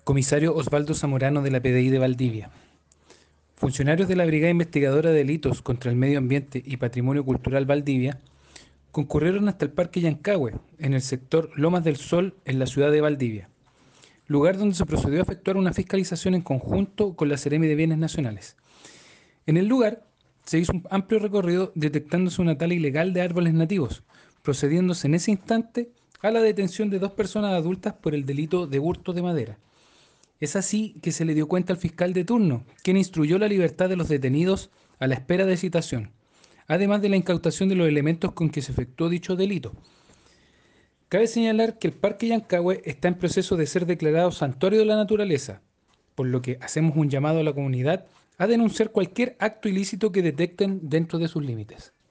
Comisario Osvaldo Zamorano de la PDI de Valdivia. Funcionarios de la Brigada Investigadora de Delitos contra el Medio Ambiente y Patrimonio Cultural Valdivia concurrieron hasta el Parque Yancahue, en el sector Lomas del Sol, en la ciudad de Valdivia, lugar donde se procedió a efectuar una fiscalización en conjunto con la Seremi de Bienes Nacionales. En el lugar se hizo un amplio recorrido detectándose una tala ilegal de árboles nativos, procediéndose en ese instante a la detención de 2 personas adultas por el delito de hurto de madera. Es así que se le dio cuenta al fiscal de turno, quien instruyó la libertad de los detenidos a la espera de citación, además de la incautación de los elementos con que se efectuó dicho delito. Cabe señalar que el Parque Yancahue está en proceso de ser declarado Santuario de la Naturaleza, por lo que hacemos un llamado a la comunidad a denunciar cualquier acto ilícito que detecten dentro de sus límites.